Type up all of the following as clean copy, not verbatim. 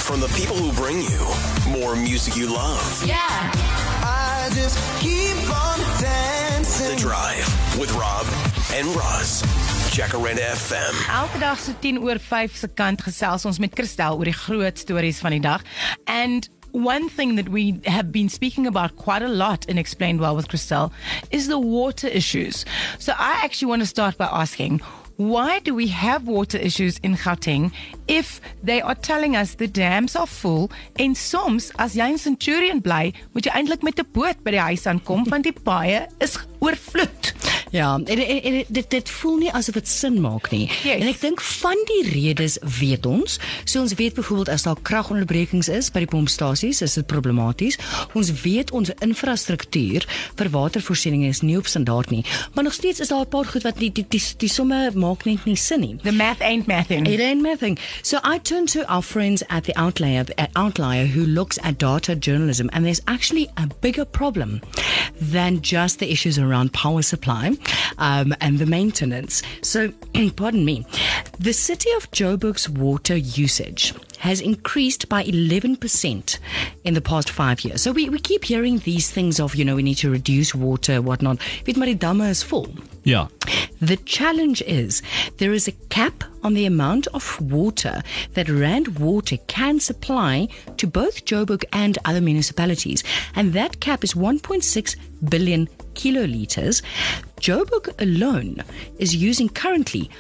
from the people who bring you more music you love. Yeah. I just keep on dancing. The Drive with Rob and Roz. Jacaranda FM. Elke dag so 10:05 se kant gesels ons met Christel oor die groot stories van die dag. And one thing that we have been speaking about quite a lot in Explained Well with Christel is the water issues. So I actually want to start by asking, why do we have water issues in Gauteng if they are telling us the dams are full en soms as jy in Centurion bly, moet jy eintlik met 'n boot by die huis aankom want die paaie is oorvloed. Ja, en dit voel nie asof dit sin maak nie. Yes. En ek dink van die redes weet ons. So ons weet byvoorbeeld as daar kragonderbrekings is by die pompstasies, is dit problematies. Ons weet ons infrastruktuur vir watervoorsiening is nie op standaard nie. Maar nog steeds is daar 'n paar goed wat die somme maak net nie sin nie. The math ain't mathing. It ain't mathing. So I turn to our friends at the Outlier who looks at data journalism, and there's actually a bigger problem than just the issues around power supply and the maintenance. So, pardon me, the city of Joburg's water usage has increased by 11% in the past 5 years. So we keep hearing these things of, we need to reduce water, whatnot. Weet maar die damme is vol. Yeah. The challenge is there is a cap on the amount of water that Rand Water can supply to both Joburg and other municipalities. And that cap is 1.6 billion kilolitres. Joburg alone is using currently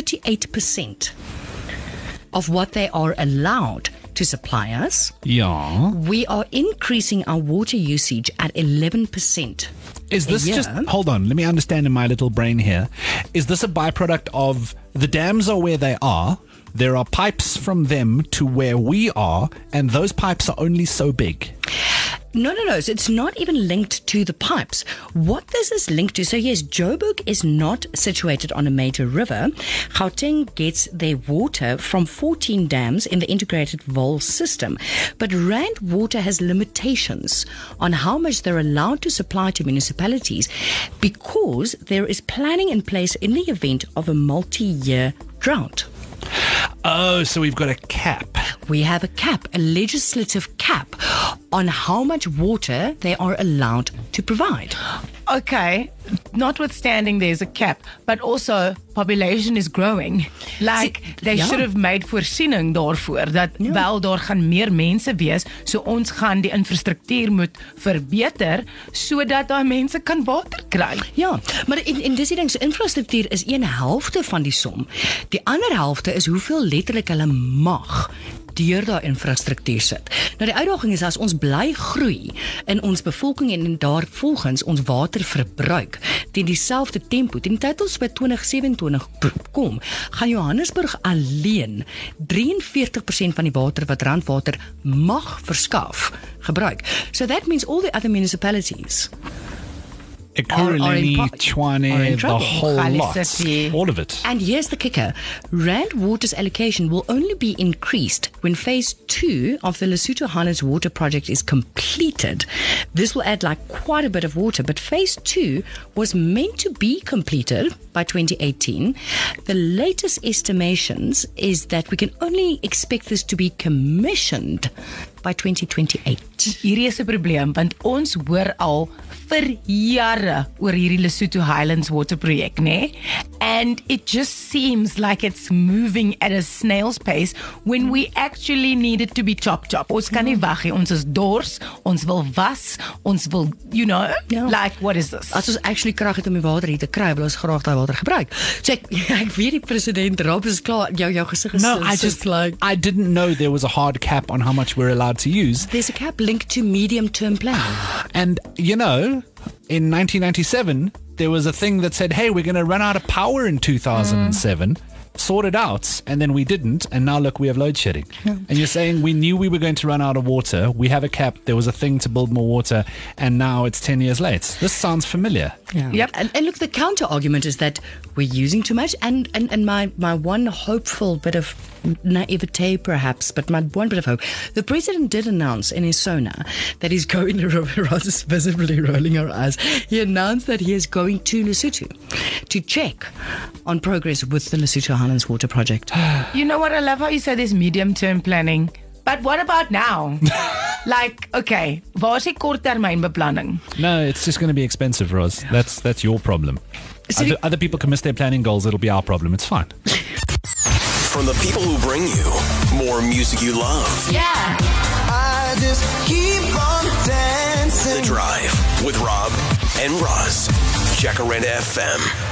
38% of what they are allowed to supply us. Yeah. We are increasing our water usage at 11%. Is this just, hold on, let me understand in my little brain here. Is this a byproduct of the dams are where they are, there are pipes from them to where we are, and those pipes are only so big? No. So it's not even linked to the pipes. What this is linked to, so yes, Joburg is not situated on a major river. Gauteng gets their water from 14 dams in the integrated Vol system. But Rand Water has limitations on how much they're allowed to supply to municipalities because there is planning in place in the event of a multi-year drought. Oh, so we've got a cap. We have a cap, a legislative cap on how much water they are allowed to provide. Okay, notwithstanding there's a cap, but also population is growing. They should have made voorsiening daarvoor, dat wel daar gaan meer mense wees, so ons gaan die infrastruktuur moet verbeter, sodat daar mense kan water kry. Ja, maar in dis die ding, so infrastruktuur is 1/2 van die som. Die ander helfte is hoeveel letterlik hulle mag deur daai infrastruktuur sit. Nou die uitdaging is as ons bly groei in ons bevolking en daar volgens ons waterverbruik teen dieselfde tempo, teen die tyd ons by 2027 kom, gaan Johannesburg alleen 43% van die water wat Randwater mag verskaf, gebruik. So that means all the other municipalities Ekurhuleni, Tshwane, the trouble. whole lot. City. All of it. And here's the kicker. Rand Water's allocation will only be increased when phase 2 of the Lesotho Highlands Water Project is completed. This will add quite a bit of water, but phase 2 was meant to be completed by 2018. The latest estimations is that we can only expect this to be commissioned by 2028. Hierdie is 'n probleem, want ons hoor al vir jare oor hierdie Lesotho Highlands Water projek, né? And it just seems like it's moving at a snail's pace when we actually need it to be chop. Ons kan nie wag nie. Ons is dors, ons wil was, ons wil, what is this? As ons actually krag het om die water hier te kry, wil ons graag daai water gebruik. So ek weet die president Rob is klaar. Jou gesig is No, I didn't know there was a hard cap on how much we're allowed to use. There's a cap linked to medium-term planning. And, in 1997, there was a thing that said, hey, we're going to run out of power in 2007. Sort it out, and then we didn't, and now look, we have load shedding. And you're saying we knew we were going to run out of water, we have a cap, there was a thing to build more water, and now it's 10 years late. This sounds familiar. Yeah. Yep. And look, the counter argument is that we're using too much, and my one hopeful bit of naivete perhaps, but my one bit of hope, the president did announce in his Sona that he's going to, Roz is visibly rolling her eyes, he announced that he is going to Lesotho to check on progress with the Lesotho Highlands Water Project. You know what, I love how you say this medium-term planning. But what about now? Like, okay, waar is die korttermynbeplanning? No, it's just going to be expensive, Roz. That's your problem. So Other people can miss their planning goals. It'll be our problem. It's fine. From the people who bring you more music you love. Yeah. I just keep on dancing. The Drive with Rob and Roz. Jacaranda FM.